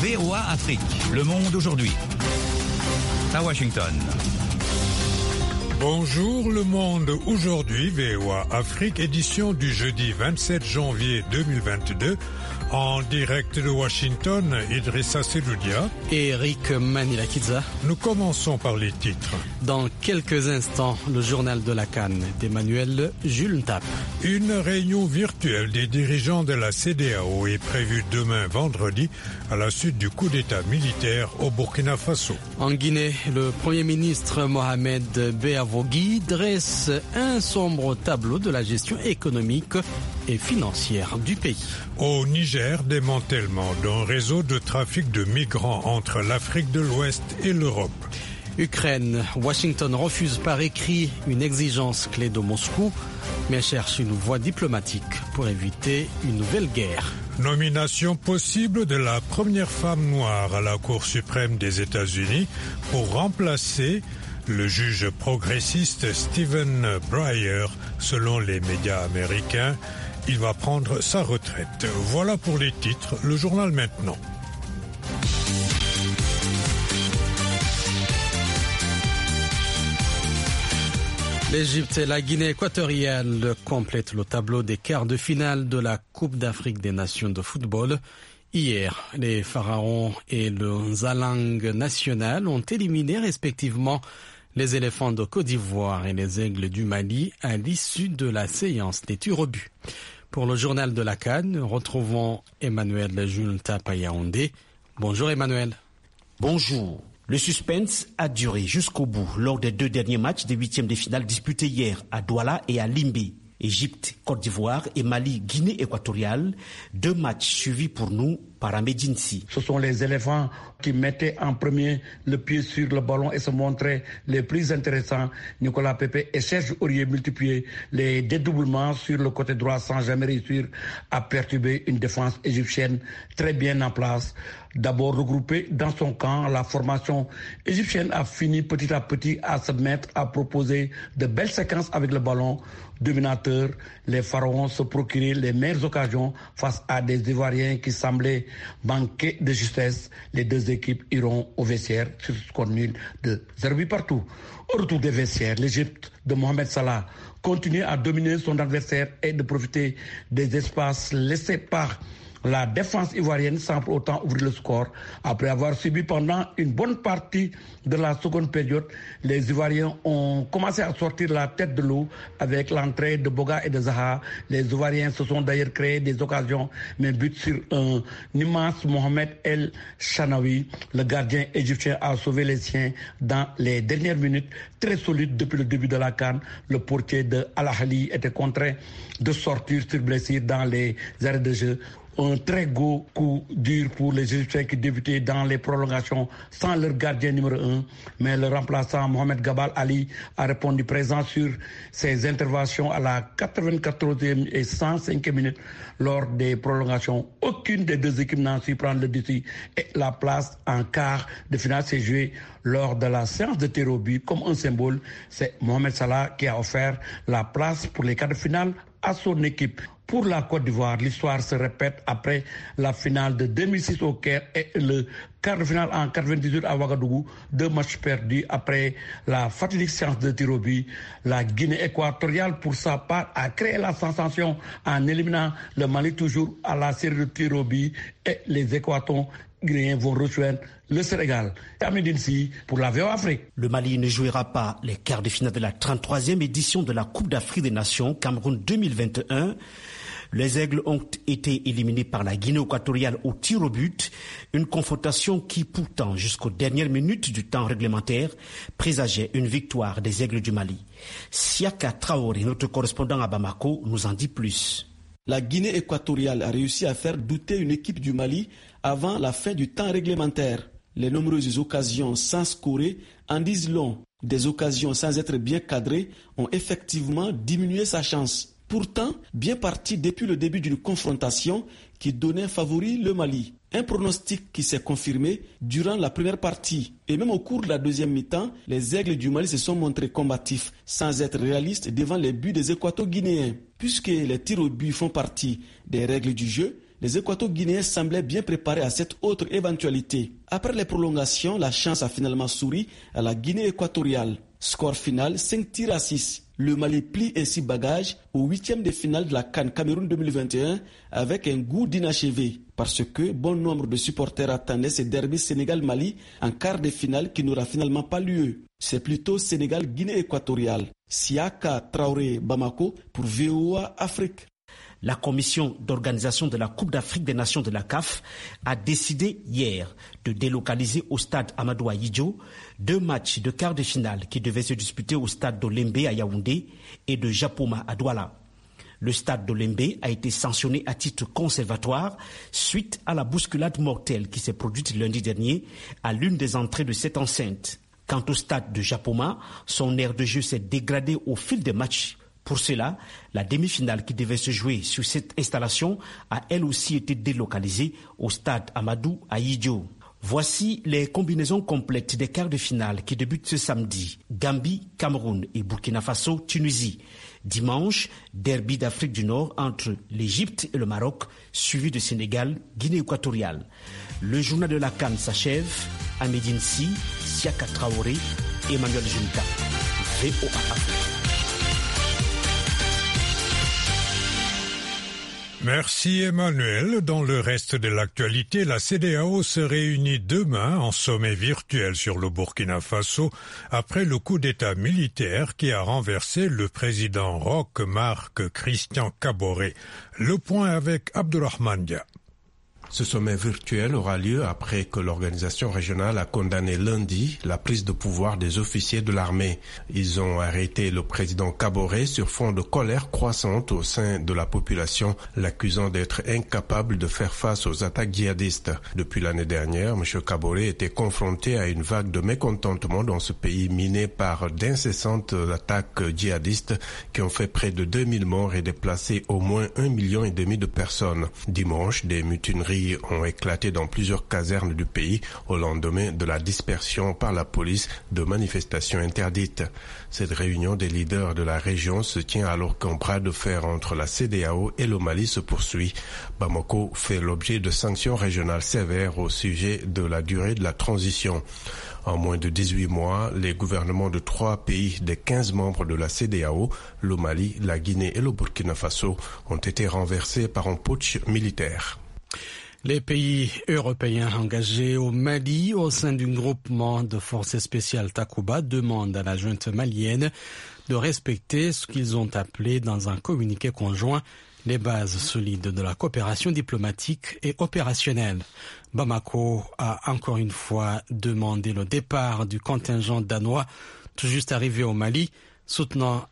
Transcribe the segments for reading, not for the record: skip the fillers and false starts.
VOA Afrique, le monde aujourd'hui. À Washington. Bonjour le monde, aujourd'hui VOA Afrique, édition du jeudi 27 janvier 2022. En direct de Washington, Idrissa Seloudia et Eric Manilakidza. Nous commençons par les titres. Dans quelques instants, le journal de la CAN d'Emmanuel Jules Ntap. Une réunion virtuelle des dirigeants de la CEDEAO est prévue demain vendredi à la suite du coup d'État militaire au Burkina Faso. En Guinée, le Premier ministre Mohamed Beavogui dresse un sombre tableau de la gestion économique et financière du pays. Au Niger, démantèlement d'un réseau de trafic de migrants entre l'Afrique de l'Ouest et l'Europe. Ukraine, Washington refuse par écrit une exigence clé de Moscou, mais cherche une voie diplomatique pour éviter une nouvelle guerre. Nomination possible de la première femme noire à la Cour suprême des États-Unis pour remplacer le juge progressiste Stephen Breyer, selon les médias américains. Il va prendre sa retraite. Voilà pour les titres. Le journal maintenant. L'Égypte et la Guinée équatoriale complètent le tableau des quarts de finale de la Coupe d'Afrique des Nations de football. Hier, les Pharaons et le Zalang national ont éliminé respectivement les éléphants de Côte d'Ivoire et les aigles du Mali à l'issue de la séance des tirs au but. Pour le journal de la CAN, retrouvons Emmanuel Jules Ntap à Yaoundé. Bonjour Emmanuel. Bonjour. Le suspense a duré jusqu'au bout lors des deux derniers matchs des huitièmes de finale disputés hier à Douala et à Limbé. Égypte, Côte d'Ivoire et Mali, Guinée équatoriale, deux matchs suivis pour nous par Ahmedinsi. Ce sont les éléphants qui mettaient en premier le pied sur le ballon et se montraient les plus intéressants. Nicolas Pepe et Serge Aurier multipliaient les dédoublements sur le côté droit sans jamais réussir à perturber une défense égyptienne très bien en place. D'abord regroupée dans son camp, la formation égyptienne a fini petit à petit à se mettre à proposer de belles séquences avec le ballon. Dominateurs, les Pharaons se procuraient les meilleures occasions face à des Ivoiriens qui semblaient manquer de justesse. Les deux équipes iront au vestiaire sur ce score nul de 0 partout. Au retour des vestiaires, l'Égypte de Mohamed Salah continue à dominer son adversaire et de profiter des espaces laissés par la défense ivoirienne sans pour autant ouvrir le score. Après avoir subi pendant une bonne partie de la seconde période, les Ivoiriens ont commencé à sortir la tête de l'eau avec l'entrée de Boga et de Zaha. Les Ivoiriens se sont d'ailleurs créés des occasions, mais but sur un immense Mohamed El Chanaoui. Le gardien égyptien a sauvé les siens dans les dernières minutes. Très solide depuis le début de la CAN. Le portier de Al Ahly était contraint de sortir sur blessure dans les arrêts de jeu. Un très gros coup dur pour les Égyptiens qui débutaient dans les prolongations sans leur gardien numéro 1. Mais le remplaçant Mohamed Gabal Ali a répondu présent sur ses interventions à la 94e et 105e minute lors des prolongations. Aucune des deux équipes n'a su prendre le dessus et la place en quart de finale s'est jouée lors de la séance de tir au but. Comme un symbole, c'est Mohamed Salah qui a offert la place pour les quarts de finale à son équipe. Pour la Côte d'Ivoire, l'histoire se répète après la finale de 2006 au Caire et le quart de finale en 98 à Ouagadougou. Deux matchs perdus après la fatidique séance de tir au but. La Guinée équatoriale, pour sa part, a créé la sensation en éliminant le Mali toujours à la série de tir au but et les Équatons guinéens vont rejoindre le Sénégal. Ahmedinsi pour la VOA Afrique. Le Mali ne jouera pas les quarts de finale de la 33e édition de la Coupe d'Afrique des Nations Cameroun 2021. Les Aigles ont été éliminés par la Guinée équatoriale au tir au but, une confrontation qui pourtant jusqu'aux dernières minutes du temps réglementaire présageait une victoire des Aigles du Mali. Siaka Traoré, notre correspondant à Bamako, nous en dit plus. La Guinée équatoriale a réussi à faire douter une équipe du Mali avant la fin du temps réglementaire. Les nombreuses occasions sans scorer en disent long. Des occasions sans être bien cadrées ont effectivement diminué sa chance. Pourtant, bien parti depuis le début d'une confrontation qui donnait favori le Mali. Un pronostic qui s'est confirmé durant la première partie. Et même au cours de la deuxième mi-temps, les Aigles du Mali se sont montrés combatifs, sans être réalistes devant les buts des Équato-Guinéens. Puisque les tirs au but font partie des règles du jeu, les Équato-Guinéens semblaient bien préparés à cette autre éventualité. Après les prolongations, la chance a finalement souri à la Guinée équatoriale. Score final 5-6. Le Mali plie ainsi bagage au 8e de finale de la CAN Cameroun 2021 avec un goût d'inachevé. Parce que bon nombre de supporters attendaient ce derby Sénégal-Mali en quart de finale qui n'aura finalement pas lieu. C'est plutôt Sénégal-Guinée équatoriale. Siaka Traoré Bamako pour VOA Afrique. La commission d'organisation de la Coupe d'Afrique des Nations de la CAF a décidé hier de délocaliser au stade Amadou Ahidjo 2 matchs de quart de finale qui devaient se disputer au stade d'Olembe à Yaoundé et de Japoma à Douala. Le stade d'Olembe a été sanctionné à titre conservatoire suite à la bousculade mortelle qui s'est produite lundi dernier à l'une des entrées de cette enceinte. Quant au stade de Japoma, son aire de jeu s'est dégradé au fil des matchs. Pour cela, la demi-finale qui devait se jouer sur cette installation a elle aussi été délocalisée au stade Amadou Ahidjo. Voici les combinaisons complètes des quarts de finale qui débutent ce samedi. Gambie, Cameroun et Burkina Faso, Tunisie. Dimanche, derby d'Afrique du Nord entre l'Égypte et le Maroc, suivi de Sénégal, Guinée équatoriale. Le journal de la CAN s'achève. À Médine-Si, Siaka Traoré, Emmanuel Junta. VOA Afrique. Merci Emmanuel. Dans le reste de l'actualité, la CEDEAO se réunit demain en sommet virtuel sur le Burkina Faso après le coup d'État militaire qui a renversé le président Roch Marc Christian Kaboré. Le point avec Abdourahmane Dia. Ce sommet virtuel aura lieu après que l'organisation régionale a condamné lundi la prise de pouvoir des officiers de l'armée. Ils ont arrêté le président Kaboré sur fond de colère croissante au sein de la population, l'accusant d'être incapable de faire face aux attaques djihadistes. Depuis l'année dernière, M. Kaboré était confronté à une vague de mécontentement dans ce pays miné par d'incessantes attaques djihadistes qui ont fait près de 2000 morts et déplacé au moins 1,5 million de personnes. Dimanche, des mutineries ont éclaté dans plusieurs casernes du pays au lendemain de la dispersion par la police de manifestations interdites. Cette réunion des leaders de la région se tient alors qu'un bras de fer entre la CEDEAO et le Mali se poursuit. Bamako fait l'objet de sanctions régionales sévères au sujet de la durée de la transition. En moins de 18 mois, les gouvernements de 3 pays des 15 membres de la CEDEAO, le Mali, la Guinée et le Burkina Faso, ont été renversés par un putsch militaire. Les pays européens engagés au Mali au sein du groupement de forces spéciales Takuba demandent à la junte malienne de respecter ce qu'ils ont appelé dans un communiqué conjoint les bases solides de la coopération diplomatique et opérationnelle. Bamako a encore une fois demandé le départ du contingent danois tout juste arrivé au Mali, soutenant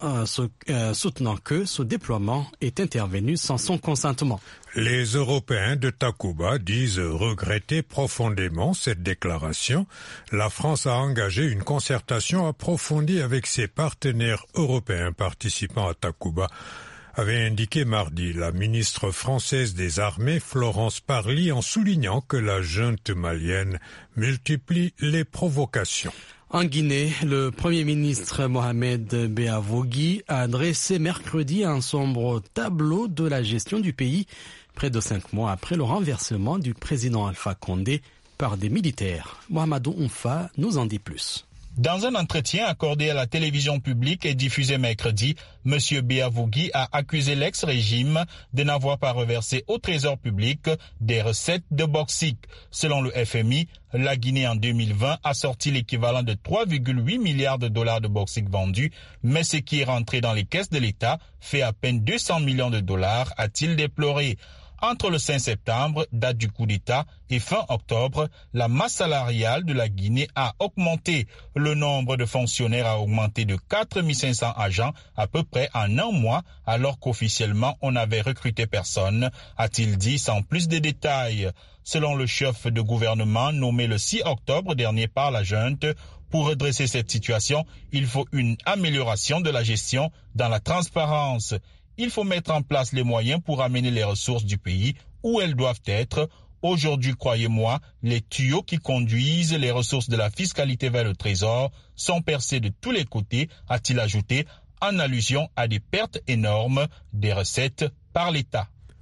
que ce déploiement est intervenu sans son consentement. Les Européens de Takuba disent regretter profondément cette déclaration. La France a engagé une concertation approfondie avec ses partenaires européens participant à Takuba, avait indiqué mardi la ministre française des Armées Florence Parly en soulignant que la junte malienne multiplie les provocations. En Guinée, le Premier ministre Mohamed Beavogui a dressé mercredi un sombre tableau de la gestion du pays, près de 5 mois après le renversement du président Alpha Condé par des militaires. Mohamedou Oumfa nous en dit plus. Dans un entretien accordé à la télévision publique et diffusé mercredi, M. Beavogui a accusé l'ex-régime de n'avoir pas reversé au trésor public des recettes de bauxite. Selon le FMI, la Guinée en 2020 a sorti l'équivalent de 3,8 milliards de dollars de bauxite vendus, mais ce qui est rentré dans les caisses de l'État fait à peine 200 millions de dollars, a-t-il déploré. Entre le 5 septembre, date du coup d'État, et fin octobre, la masse salariale de la Guinée a augmenté. Le nombre de fonctionnaires a augmenté de 4 500 agents à peu près en un mois, alors qu'officiellement on n'avait recruté personne, a-t-il dit sans plus de détails. Selon le chef de gouvernement nommé le 6 octobre dernier par la junte, pour redresser cette situation, il faut une amélioration de la gestion dans la transparence. Il faut mettre en place les moyens pour amener les ressources du pays où elles doivent être. Aujourd'hui, croyez-moi, les tuyaux qui conduisent les ressources de la fiscalité vers le trésor sont percés de tous les côtés, a-t-il ajouté, en allusion à des pertes énormes des recettes par l'État.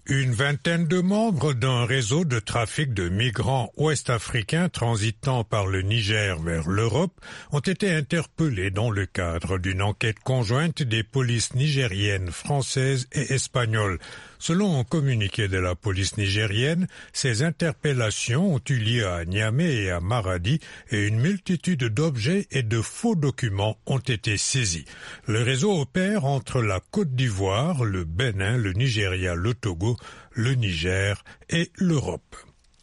Une vingtaine de membres d'un réseau de trafic de migrants ouest-africains transitant par le Niger vers l'Europe ont été interpellés dans le cadre d'une enquête conjointe des polices nigériennes, françaises et espagnoles. Selon un communiqué de la police nigérienne, ces interpellations ont eu lieu à Niamey et à Maradi et une multitude d'objets et de faux documents ont été saisis. Le réseau opère entre la Côte d'Ivoire, le Bénin, le Nigeria, le Togo, le Niger et l'Europe.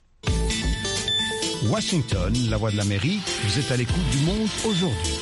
Washington, la voix de l'Amérique, vous êtes à l'écoute du monde aujourd'hui.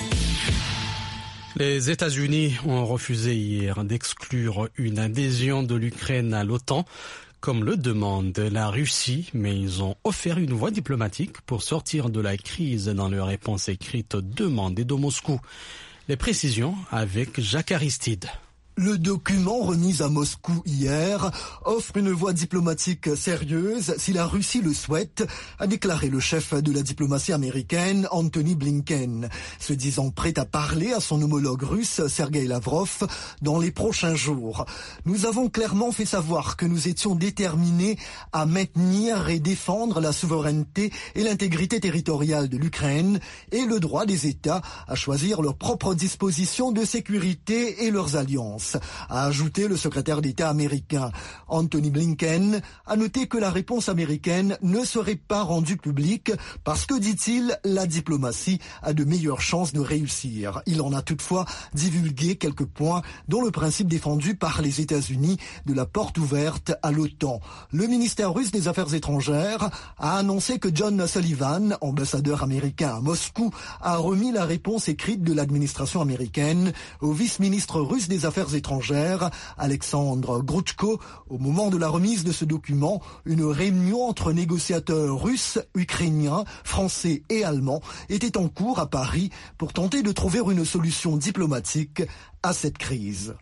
Les États-Unis ont refusé hier d'exclure une adhésion de l'Ukraine à l'OTAN, comme le demande la Russie, mais ils ont offert une voie diplomatique pour sortir de la crise dans leur réponse écrite demandée de Moscou. Les précisions avec Jacques Aristide. Le document remis à Moscou hier offre une voie diplomatique sérieuse si la Russie le souhaite, a déclaré le chef de la diplomatie américaine Antony Blinken, se disant prêt à parler à son homologue russe Sergei Lavrov dans les prochains jours. Nous avons clairement fait savoir que nous étions déterminés à maintenir et défendre la souveraineté et l'intégrité territoriale de l'Ukraine et le droit des États à choisir leurs propres dispositions de sécurité et leurs alliances, a ajouté le secrétaire d'État américain. Antony Blinken a noté que la réponse américaine ne serait pas rendue publique parce que, dit-il, la diplomatie a de meilleures chances de réussir. Il en a toutefois divulgué quelques points, dont le principe défendu par les États-Unis de la porte ouverte à l'OTAN. Le ministère russe des Affaires étrangères a annoncé que John Sullivan, ambassadeur américain à Moscou, a remis la réponse écrite de l'administration américaine au vice-ministre russe des Affaires étrangères, Alexandre Grutchko. Au moment de la remise de ce document, une réunion entre négociateurs russes, ukrainiens, français et allemands était en cours à Paris pour tenter de trouver une solution diplomatique à cette crise.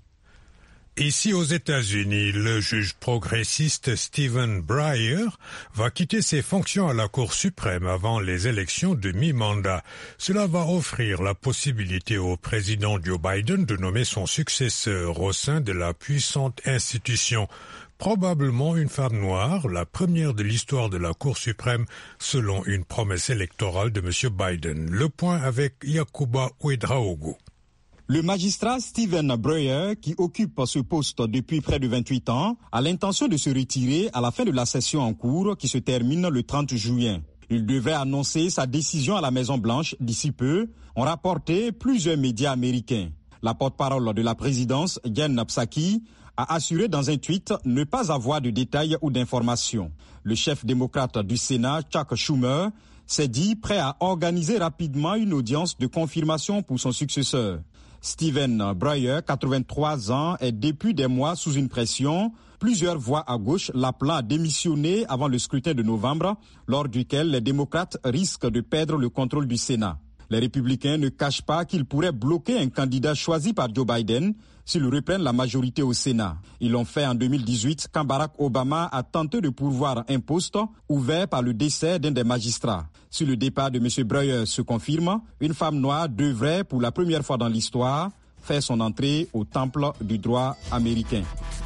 Ici aux États-Unis, le juge progressiste Stephen Breyer va quitter ses fonctions à la Cour suprême avant les élections de mi-mandat. Cela va offrir la possibilité au président Joe Biden de nommer son successeur au sein de la puissante institution. Probablement une femme noire, la première de l'histoire de la Cour suprême, selon une promesse électorale de M. Biden. Le point avec Yacouba Ouedraogo. Le magistrat Stephen Breyer, qui occupe ce poste depuis près de 28 ans, a l'intention de se retirer à la fin de la session en cours qui se termine le 30 juin. Il devrait annoncer sa décision à la Maison-Blanche d'ici peu, ont rapporté plusieurs médias américains. La porte-parole de la présidence, Jen Psaki, a assuré dans un tweet ne pas avoir de détails ou d'informations. Le chef démocrate du Sénat, Chuck Schumer, s'est dit prêt à organiser rapidement une audience de confirmation pour son successeur. Stephen Breyer, 83 ans, est depuis des mois sous une pression. Plusieurs voix à gauche l'appelant à démissionner avant le scrutin de novembre, lors duquel les démocrates risquent de perdre le contrôle du Sénat. Les républicains ne cachent pas qu'ils pourraient bloquer un candidat choisi par Joe Biden s'ils reprennent la majorité au Sénat. Ils l'ont fait en 2018 quand Barack Obama a tenté de pourvoir un poste ouvert par le décès d'un des magistrats. Si le départ de M. Breyer se confirme, une femme noire devrait, pour la première fois dans l'histoire, faire son entrée au temple du droit américain.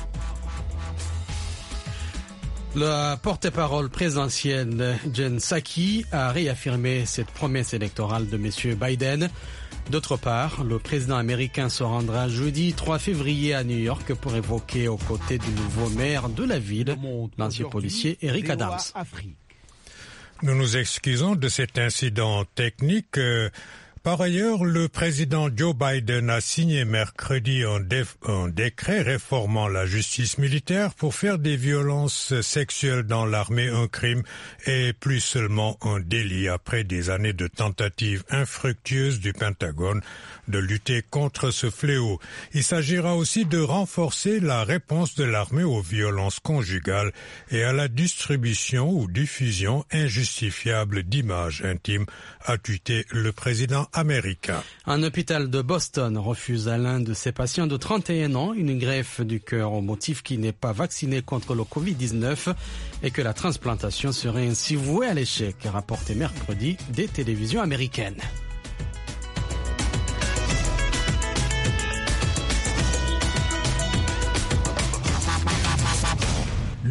La porte-parole présidentielle Jen Psaki a réaffirmé cette promesse électorale de M. Biden. D'autre part, le président américain se rendra jeudi 3 février à New York pour évoquer aux côtés du nouveau maire de la ville, l'ancien policier Eric Adams. Nous nous excusons de cet incident technique. Par ailleurs, le président Joe Biden a signé mercredi un décret réformant la justice militaire pour faire des violences sexuelles dans l'armée un crime et plus seulement un délit après des années de tentatives infructueuses du Pentagone de lutter contre ce fléau. Il s'agira aussi de renforcer la réponse de l'armée aux violences conjugales et à la distribution ou diffusion injustifiable d'images intimes, a tweeté le président américain. Un hôpital de Boston refuse à l'un de ses patients de 31 ans une greffe du cœur au motif qu'il n'est pas vacciné contre le Covid-19 et que la transplantation serait ainsi vouée à l'échec, rapporté mercredi des télévisions américaines.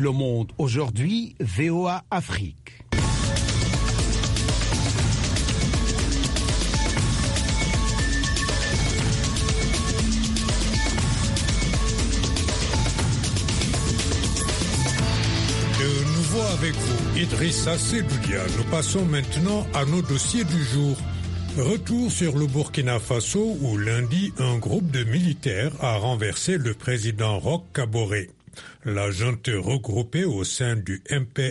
Le Monde aujourd'hui, VOA Afrique. Avec vous, Idrissa Sedoudia. Nous passons maintenant à nos dossiers du jour. Retour sur le Burkina Faso où lundi, un groupe de militaires a renversé le président Roch Kaboré. La junte regroupée au sein du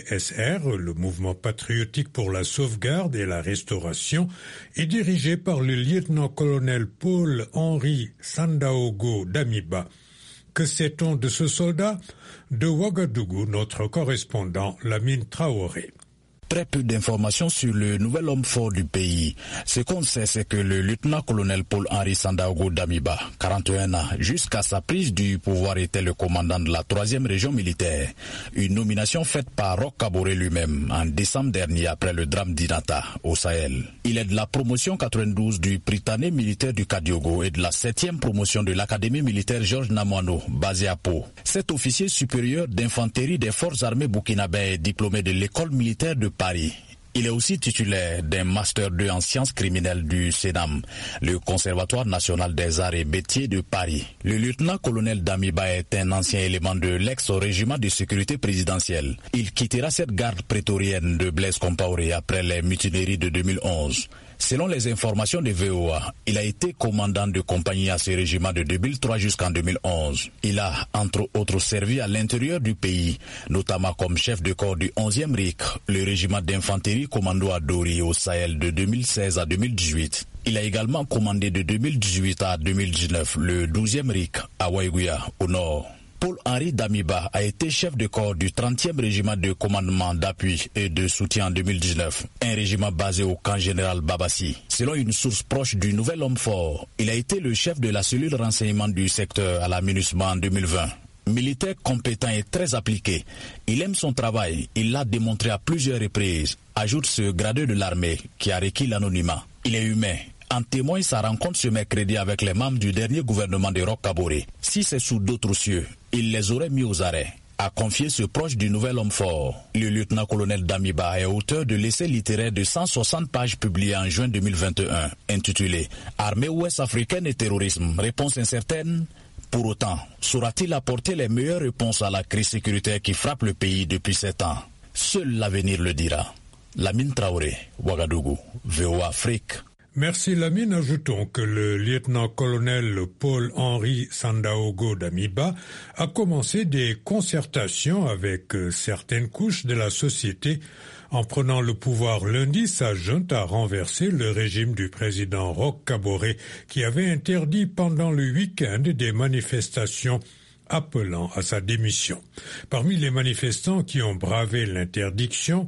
MPSR, le mouvement patriotique pour la sauvegarde et la restauration, est dirigée par le lieutenant-colonel Paul-Henri Sandaogo Damiba. Que sait-on de ce soldat? De Ouagadougou, notre correspondant Lamine Traoré. Très peu d'informations sur le nouvel homme fort du pays. Ce qu'on sait, c'est que le lieutenant-colonel Paul-Henri Sandaogo Damiba, 41 ans, jusqu'à sa prise du pouvoir, était le commandant de la 3e région militaire. Une nomination faite par Roch Kaboré lui-même en décembre dernier après le drame d'Inata au Sahel. Il est de la promotion 92 du Prytanée militaire du Kadiogo et de la 7e promotion de l'Académie militaire Georges Namoano, basée à Pau. Cet officier supérieur d'infanterie des forces armées burkinabè est diplômé de l'école militaire de Paris. Il est aussi titulaire d'un Master 2 en sciences criminelles du CENAM, le Conservatoire national des arts et métiers de Paris. Le lieutenant-colonel Damiba est un ancien élément de l'ex-régiment de sécurité présidentielle. Il quittera cette garde prétorienne de Blaise Compaoré après les mutineries de 2011. Selon les informations de VOA, il a été commandant de compagnie à ce régiment de 2003 jusqu'en 2011. Il a, entre autres, servi à l'intérieur du pays, notamment comme chef de corps du 11e RIC, le régiment d'infanterie commando à Dori au Sahel de 2016 à 2018. Il a également commandé de 2018 à 2019 le 12e RIC à Waiguya, au nord. Paul-Henri Damiba a été chef de corps du 30e régiment de commandement d'appui et de soutien en 2019, un régiment basé au camp général Babassi. Selon une source proche du nouvel homme fort, il a été le chef de la cellule renseignement du secteur à la MINUSMA en 2020. Militaire compétent et très appliqué, il aime son travail, il l'a démontré à plusieurs reprises, ajoute ce gradé de l'armée qui a requis l'anonymat. Il est humain. En témoigne sa rencontre ce mercredi avec les membres du dernier gouvernement de Roch Kaboré. Si c'est sous d'autres cieux, il les aurait mis aux arrêts, a confié ce proche du nouvel homme fort. Le lieutenant-colonel Damiba est auteur de l'essai littéraire de 160 pages publié en juin 2021, intitulé « Armée ouest-africaine et terrorisme, réponse incertaine ?» Pour autant, saura-t-il apporter les meilleures réponses à la crise sécuritaire qui frappe le pays depuis 7 ans? Seul l'avenir le dira. Lamine Traoré, Ouagadougou, VOA Afrique. Merci Lamine. Ajoutons que le lieutenant-colonel Paul-Henri Sandaogo Damiba a commencé des concertations avec certaines couches de la société. En prenant le pouvoir lundi, sa junte a renversé le régime du président Roch Kaboré qui avait interdit pendant le week-end des manifestations appelant à sa démission. Parmi les manifestants qui ont bravé l'interdiction,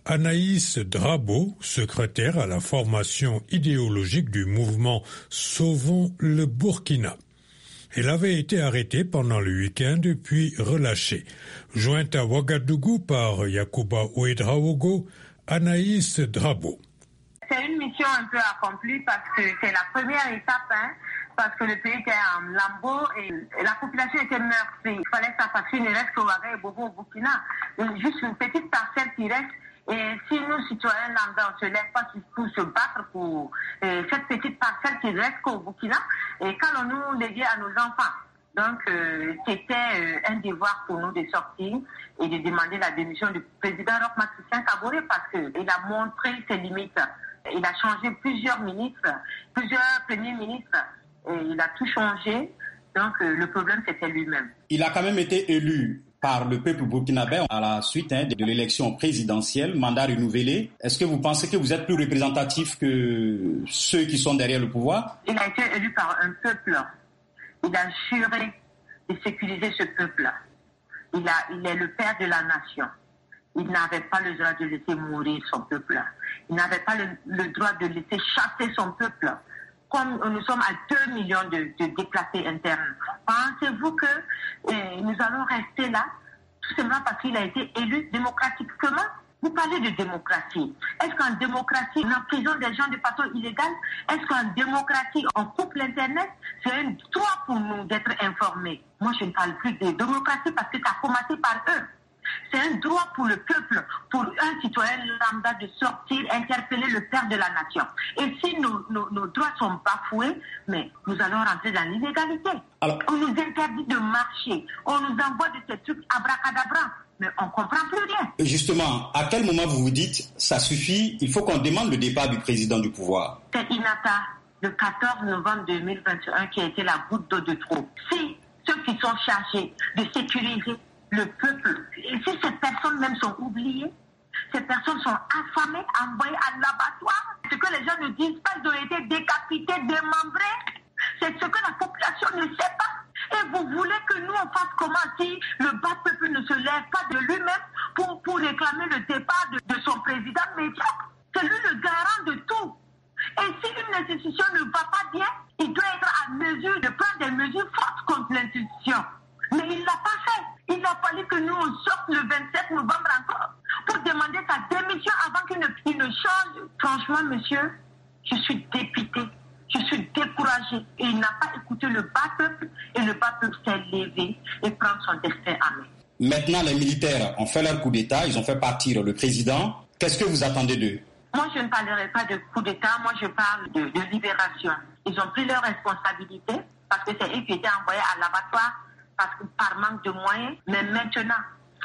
Anaïs Drabo, secrétaire à la formation idéologique du mouvement Sauvons le Burkina. Elle avait été arrêtée pendant le week-end puis relâchée. Jointe à Ouagadougou par Yacouba Ouedraogo, Anaïs Drabo. C'est une mission un peu accomplie parce que c'est la première étape, parce que le pays était en lambeaux et la population était meurtrie. Il fallait ça parce qu'il ne reste qu'au Ouaga et Bobo au Burkina. Juste une petite parcelle qui reste. Et si nous, citoyens lambda, on ne se lève pas pour se battre pour cette petite parcelle qui reste qu'au Burkina, et qu'allons-nous léguer à nos enfants? Donc, c'était un devoir pour nous de sortir et de demander la démission du président Roch Christian Kaboré parce qu'il a montré ses limites. Il a changé plusieurs ministres, plusieurs premiers ministres, et il a tout changé. Donc, le problème, c'était lui-même. Il a quand même été élu par le peuple burkinabè à la suite de l'élection présidentielle, mandat renouvelé. Est-ce que vous pensez que vous êtes plus représentatif que ceux qui sont derrière le pouvoir? Il a été élu par un peuple. Il a juré de sécuriser ce peuple. Il est le père de la nation. Il n'avait pas le droit de laisser mourir son peuple. Il n'avait pas le droit de laisser chasser son peuple. Comme nous sommes à 2 millions de déplacés internes, pensez-vous que nous allons rester là, tout simplement parce qu'il a été élu démocratiquement? Vous parlez de démocratie. Est-ce qu'en démocratie, on emprisonne des gens de façon illégale? Est-ce qu'en démocratie, on coupe l'Internet? C'est un droit pour nous d'être informés. Moi, je ne parle plus de démocratie parce que ça a commencé par eux. C'est un droit pour le peuple, pour un citoyen lambda de sortir, interpeller le père de la nation. Et si nos droits sont bafoués, mais nous allons rentrer dans l'illégalité. Alors, on nous interdit de marcher, on nous envoie de ces trucs abracadabra, mais on ne comprend plus rien. Justement, à quel moment vous vous dites, ça suffit, il faut qu'on demande le départ du président du pouvoir? C'est Inata, le 14 novembre 2021, qui a été la goutte d'eau de trop. Si ceux qui sont chargés de sécuriser le peuple, et si ces personnes même sont oubliées, ces personnes sont affamées, envoyées à l'abattoir, ce que les gens ne disent pas, ils ont été décapités, démembrés, c'est ce que la population ne sait pas. Et vous voulez que nous on fasse comment si le bas peuple ne se lève pas de lui-même pour réclamer le départ de son président médiocre? C'est lui le garant de tout. Et si une institution ne va pas bien, il doit être à mesure de prendre des mesures fortes contre l'institution. Mais il ne l'a pas fait. Il a fallu que nous on sorte le 27 novembre encore pour demander sa démission avant qu'il ne change. Franchement, monsieur, je suis dépité. Je suis découragée. Et il n'a pas écouté le bas peuple et le bas peuple s'est levé et prend son destin à main. Maintenant, les militaires ont fait leur coup d'État, ils ont fait partir le président. Qu'est-ce que vous attendez d'eux? Moi, je ne parlerai pas de coup d'État, moi je parle de libération. Ils ont pris leurs responsabilités parce que c'est eux qui étaient envoyés à l'abattoir par manque de moyens. Mais maintenant,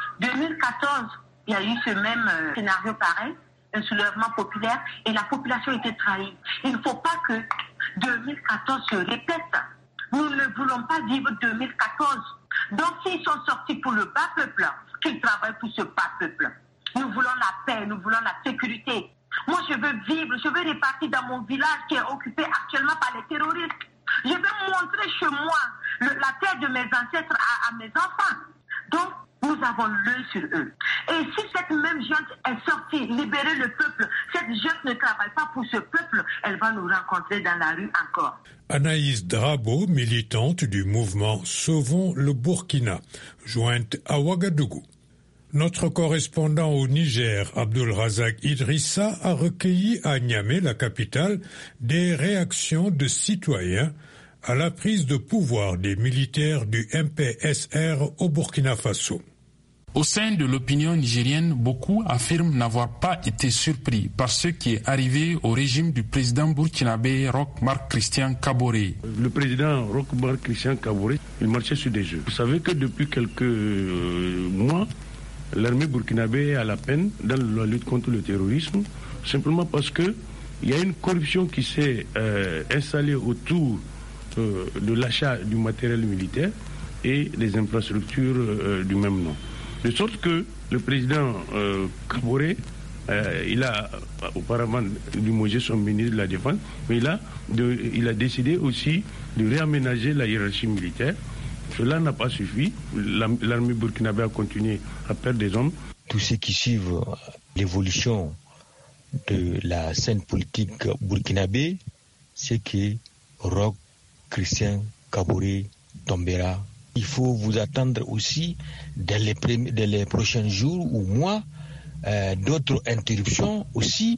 2014, il y a eu ce même scénario pareil, un soulèvement populaire, et la population était trahie. Il ne faut pas que 2014 se répète. Nous ne voulons pas vivre 2014. Donc s'ils sont sortis pour le bas peuple, qu'ils travaillent pour ce bas peuple. Nous voulons la paix, nous voulons la sécurité. Moi, je veux vivre, je veux repartir dans mon village qui est occupé actuellement par les terroristes. Je veux montrer chez moi la terre de mes ancêtres à mes enfants. Donc, nous avons l'œil sur eux. Et si cette même gente est sortie, libérer le peuple, cette gente ne travaille pas pour ce peuple, elle va nous rencontrer dans la rue encore. Anaïs Drabo, militante du mouvement Sauvons le Burkina, jointe à Ouagadougou. Notre correspondant au Niger, Abdul Razak Idrissa, a recueilli à Niamey, la capitale, des réactions de citoyens à la prise de pouvoir des militaires du MPSR au Burkina Faso. Au sein de l'opinion nigérienne, beaucoup affirment n'avoir pas été surpris par ce qui est arrivé au régime du président burkinabé Roch-Marc Christian Kaboré. Le président Roch-Marc Christian Kaboré, il marchait sur des jeux. Vous savez que depuis quelques mois, l'armée burkinabé est à la peine dans la lutte contre le terrorisme, simplement parce qu'il y a une corruption qui s'est installée autour de l'achat du matériel militaire et des infrastructures du même nom. De sorte que le président Kaboré, il a auparavant limogé son ministre de la Défense, mais il a décidé aussi de réaménager la hiérarchie militaire. Cela n'a pas suffi. L'armée burkinabé a continué à perdre des hommes. Tous ceux qui suivent l'évolution de la scène politique burkinabé, c'est que Roch Christian Kaboré tombera. Il faut vous attendre aussi dans les prochains jours ou mois d'autres interruptions aussi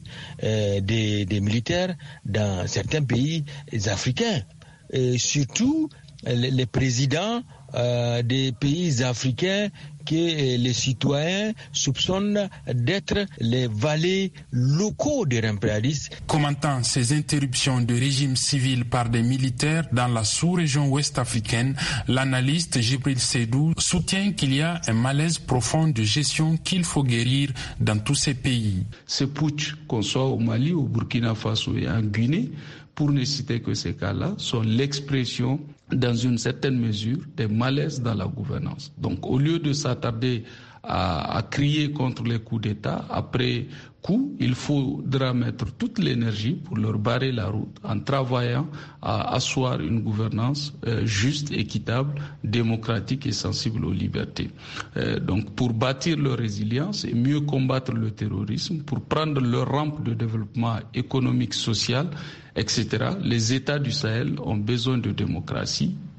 des militaires dans certains pays africains. Et surtout les présidents des pays africains que les citoyens soupçonnent d'être les valets locaux des impérialistes. Commentant ces interruptions de régime civil par des militaires dans la sous-région ouest africaine, l'analyste Djibril Seydou soutient qu'il y a un malaise profond de gestion qu'il faut guérir dans tous ces pays. Ce putsch, qu'on soit au Mali, au Burkina Faso et en Guinée, pour ne citer que ces cas-là, sont l'expression, dans une certaine mesure, des malaises dans la gouvernance. Donc, au lieu de s'attarder à crier contre les coups d'État, après coup, il faudra mettre toute l'énergie pour leur barrer la route en travaillant à asseoir une gouvernance juste, équitable, démocratique et sensible aux libertés. Donc, pour bâtir leur résilience et mieux combattre le terrorisme, pour prendre leur rampe de développement économique, social, etc., les États du Sahel ont besoin de démocratie,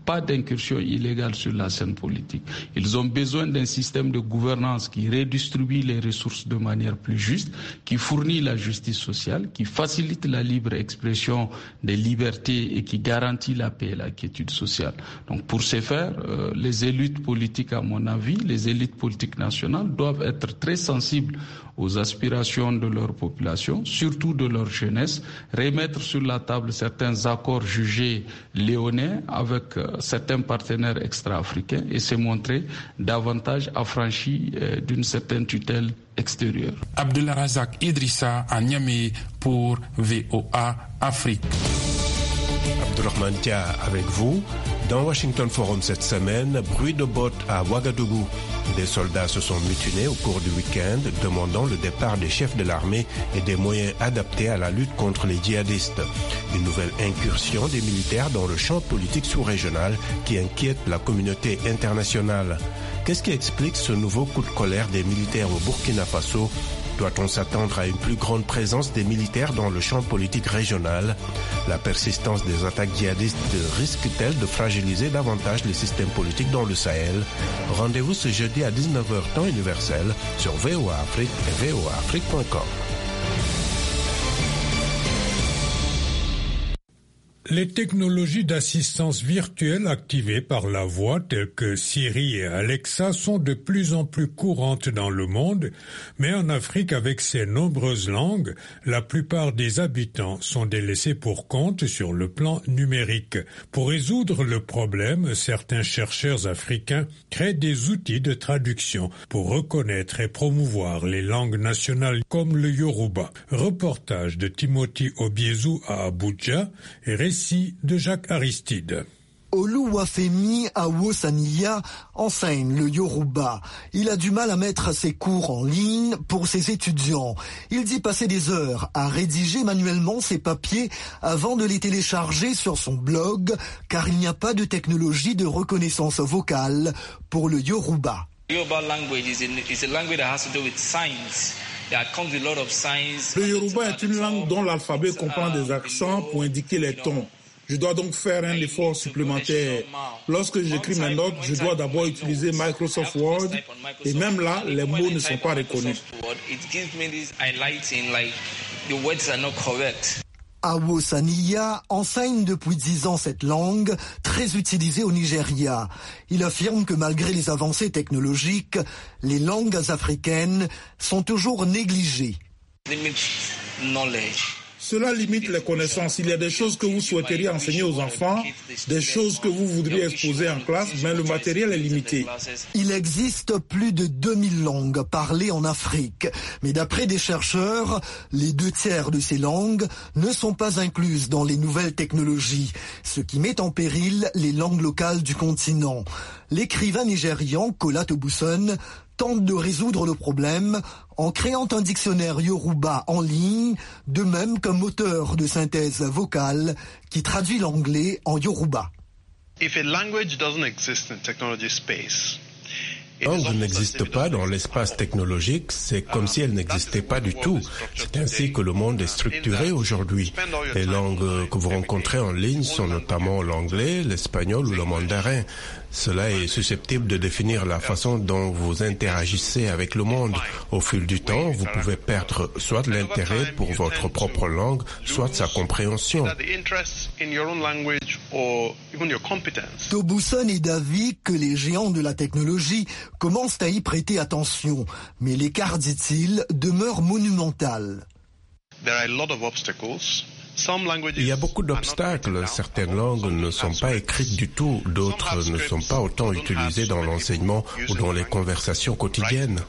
pas d'incursion illégale sur la scène politique. Ils ont besoin d'un système de gouvernance qui redistribue les ressources de manière plus juste, qui fournit la justice sociale, qui facilite la libre expression des libertés et qui garantit la paix et la quiétude sociale. Donc pour ce faire, les élites politiques, à mon avis, les élites politiques nationales doivent être très sensibles aux aspirations de leur population, surtout de leur jeunesse, remettre sur la table certains accords jugés léonins avec certains partenaires extra-africains et se montrer davantage affranchis d'une certaine tutelle extérieure. Abdelrazak Idrissa à Niamey pour VOA Afrique. Abdulrahman Dia avec vous. Dans Washington Forum cette semaine, bruit de bottes à Ouagadougou. Des soldats se sont mutinés au cours du week-end, demandant le départ des chefs de l'armée et des moyens adaptés à la lutte contre les djihadistes. Une nouvelle incursion des militaires dans le champ politique sous-régional qui inquiète la communauté internationale. Qu'est-ce qui explique ce nouveau coup de colère des militaires au Burkina Faso ? Doit-on s'attendre à une plus grande présence des militaires dans le champ politique régional ? La persistance des attaques djihadistes risque-t-elle de fragiliser davantage les systèmes politiques dans le Sahel ? Rendez-vous ce jeudi à 19h temps universel sur VOA Afrique et voaafrique.com. Les technologies d'assistance virtuelle activées par la voix telles que Siri et Alexa sont de plus en plus courantes dans le monde, mais en Afrique avec ses nombreuses langues, la plupart des habitants sont délaissés pour compte sur le plan numérique. Pour résoudre le problème, certains chercheurs africains créent des outils de traduction pour reconnaître et promouvoir les langues nationales comme le Yoruba. Reportage de Timothy Obiezu à Abuja et récit de Jacques Aristide. Oluwafemi Awosaniya enseigne le Yoruba. Il a du mal à mettre ses cours en ligne pour ses étudiants. Il dit passer des heures à rédiger manuellement ses papiers avant de les télécharger sur son blog, car il n'y a pas de technologie de reconnaissance vocale pour le Yoruba. Le Yoruba est une langue dont l'alphabet comprend des accents pour indiquer les tons. Je dois donc faire un effort supplémentaire. Lorsque j'écris mes notes, je dois d'abord utiliser Microsoft Word et même là, les mots ne sont pas reconnus. Awosaniya enseigne depuis 10 ans cette langue, très utilisée au Nigeria. Il affirme que malgré les avancées technologiques, les langues africaines sont toujours négligées. Cela limite les connaissances. Il y a des choses que vous souhaiteriez enseigner aux enfants, des choses que vous voudriez exposer en classe, mais le matériel est limité. Il existe plus de 2000 langues parlées en Afrique. Mais d'après des chercheurs, les 2/3 de ces langues ne sont pas incluses dans les nouvelles technologies, ce qui met en péril les langues locales du continent. L'écrivain nigérian Kola Tobuson tente de résoudre le problème en créant un dictionnaire Yoruba en ligne, de même qu'un moteur de synthèse vocale qui traduit l'anglais en Yoruba. Langue n'existe pas dans l'espace technologique, c'est comme si elle n'existait pas du tout. C'est ainsi que le monde est structuré aujourd'hui. Les langues que vous rencontrez en ligne sont notamment l'anglais, l'espagnol ou le mandarin. Cela est susceptible de définir la façon dont vous interagissez avec le monde. Au fil du temps, vous pouvez perdre soit l'intérêt pour votre propre langue, soit sa compréhension. Tobuson est d'avis que les géants de la technologie commencent à y prêter attention, mais l'écart, dit-il, demeure monumental. Il y a beaucoup d'obstacles. Certaines langues ne sont pas écrites du tout, d'autres ne sont pas autant utilisées dans l'enseignement ou dans les conversations quotidiennes.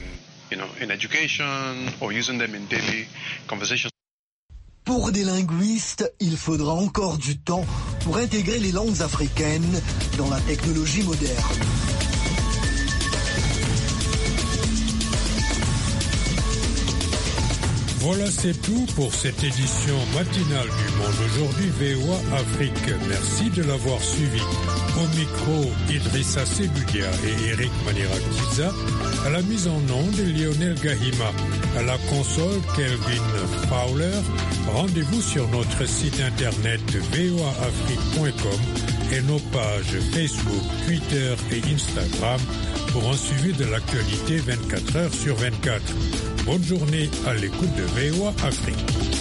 Pour des linguistes, il faudra encore du temps pour intégrer les langues africaines dans la technologie moderne. Voilà, c'est tout pour cette édition matinale du Monde Aujourd'hui VOA Afrique. Merci de l'avoir suivi. Au micro, Idrissa Sebudia et Eric Manirakiza. À la mise en onde, Lionel Gahima. À la console, Kelvin Fowler. Rendez-vous sur notre site internet voaafrique.com et nos pages Facebook, Twitter et Instagram pour un suivi de l'actualité 24 heures sur 24. Bonne journée à l'écoute de VOA Afrique.